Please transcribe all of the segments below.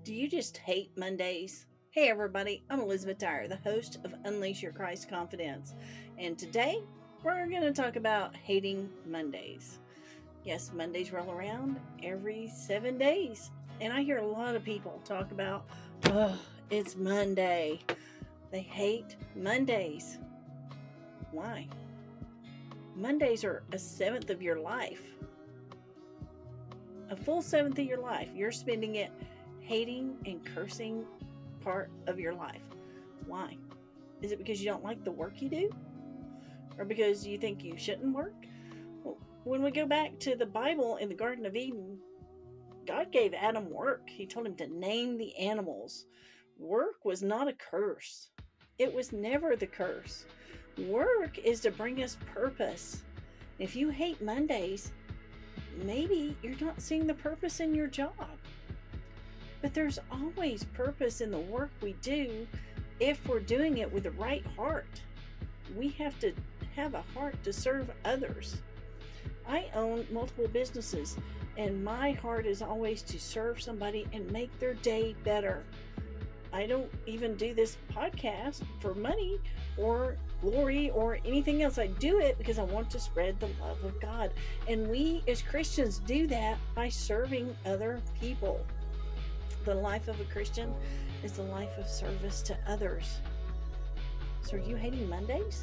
Do you just hate Mondays? Hey everybody, I'm Elizabeth Dyer, the host of Unleash Your Christ Confidence. And today we're going to talk about hating Mondays. Yes, Mondays roll around every 7 days. And I hear a lot of people talk about, it's Monday. They hate Mondays. Why? Mondays are a seventh of your life. A full seventh of your life. You're spending it hating and cursing part of your life. Why? Is it because you don't like the work you do? Or because you think you shouldn't work? Well, when we go back to the Bible in the Garden of Eden, God gave Adam work. He told him to name the animals. Work was not a curse. It was never the curse. Work is to bring us purpose. If you hate Mondays, maybe you're not seeing the purpose in your job. But there's always purpose in the work we do if we're doing it with the right heart. We have to have a heart to serve others. I own multiple businesses, and my heart is always to serve somebody and make their day better. I don't even do this podcast for money or glory or anything else. I do it because I want to spread the love of God. And we as Christians do that by serving other people. The life of a Christian is the life of service to others. So are you hating Mondays?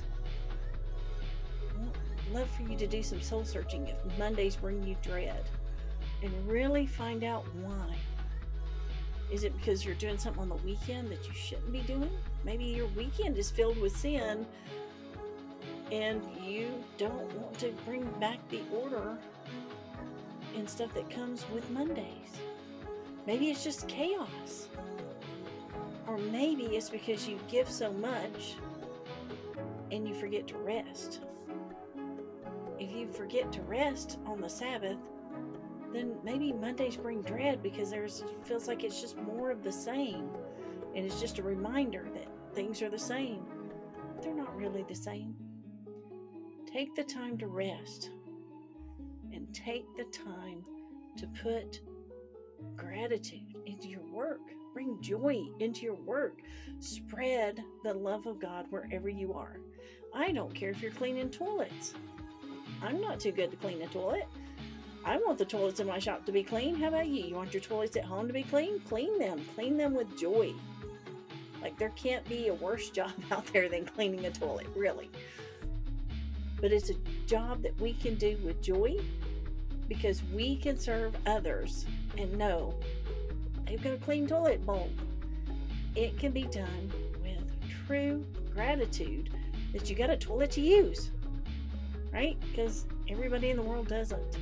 I'd love for you to do some soul searching if Mondays bring you dread and really find out why. Is it because you're doing something on the weekend that you shouldn't be doing? Maybe your weekend is filled with sin and you don't want to bring back the order and stuff that comes with Mondays. Maybe it's just chaos. Or maybe it's because you give so much and you forget to rest. If you forget to rest on the Sabbath, then maybe Mondays bring dread because it feels like it's just more of the same. And it's just a reminder that things are the same. They're not really the same. Take the time to rest and take the time to put gratitude into your work. Bring joy into your work. Spread the love of God wherever you are. I don't care if you're cleaning toilets. I'm not too good to clean a toilet. I want the toilets in my shop to be clean. How about you? You want your toilets at home to be clean? Clean them. Clean them with joy. Like there can't be a worse job out there than cleaning a toilet, really. But it's a job that we can do with joy because we can serve others and know they've got a clean toilet bowl. It can be done with true gratitude that you got a toilet to use, right? Because everybody in the world doesn't.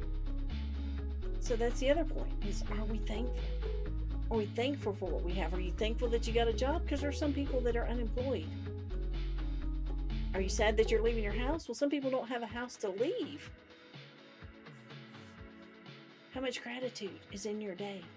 So that's the other point is, are we thankful? Are we thankful for what we have? Are you thankful that you got a job? Because there are some people that are unemployed. Are you sad that you're leaving your house? Well, some people don't have a house to leave. How much gratitude is in your day?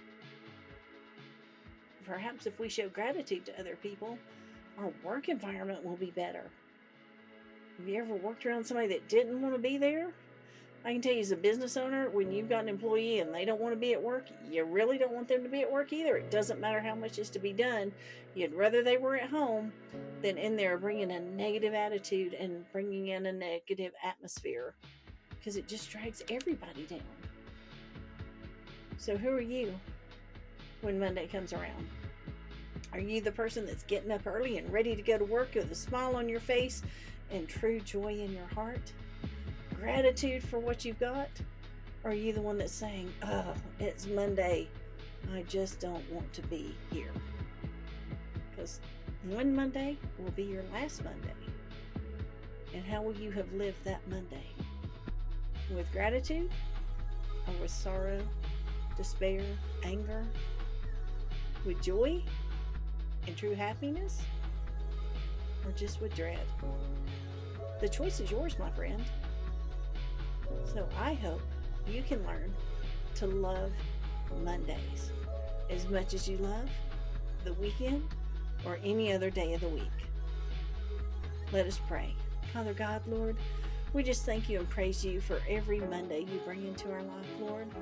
Perhaps if we show gratitude to other people, our work environment will be better. Have you ever worked around somebody that didn't want to be there? I can tell you as a business owner, when you've got an employee and they don't want to be at work, you really don't want them to be at work either. It doesn't matter how much is to be done. You'd rather they were at home than in there bringing a negative attitude and bringing in a negative atmosphere because it just drags everybody down. So who are you when Monday comes around? Are you the person that's getting up early and ready to go to work with a smile on your face and true joy in your heart? Gratitude for what you've got? Or are you the one that's saying, it's Monday. I just don't want to be here. Because one Monday will be your last Monday. And how will you have lived that Monday? With gratitude or with sorrow, despair, anger, with joy and true happiness, or just with dread? The choice is yours, my friend. So I hope you can learn to love Mondays as much as you love the weekend or any other day of the week. Let us pray. Father God, Lord, we just thank you and praise you for every Monday you bring into our life, Lord.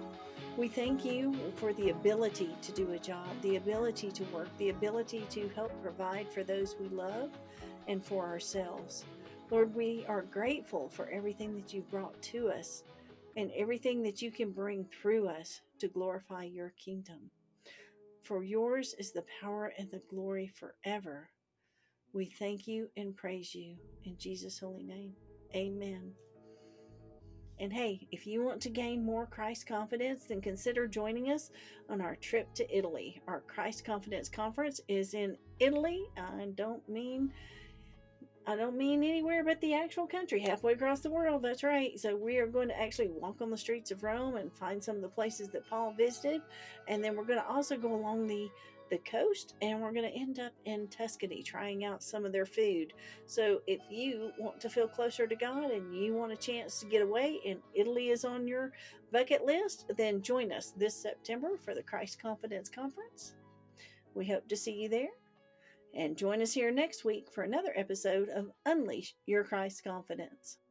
We thank you for the ability to do a job, the ability to work, the ability to help provide for those we love and for ourselves. Lord, we are grateful for everything that you've brought to us and everything that you can bring through us to glorify your kingdom. For yours is the power and the glory forever. We thank you and praise you in Jesus' holy name. Amen. And hey, if you want to gain more Christ confidence, then consider joining us on our trip to Italy. Our Christ Confidence Conference is in Italy. I don't mean anywhere but the actual country, halfway across the world. That's right. So we are going to actually walk on the streets of Rome and find some of the places that Paul visited, and then we're going to also go along the coast, and we're going to end up in Tuscany trying out some of their food. So if you want to feel closer to God and you want a chance to get away and Italy is on your bucket list, then join us this September for the Christ Confidence Conference. We hope to see you there. And join us here next week for another episode of Unleash Your Christ Confidence.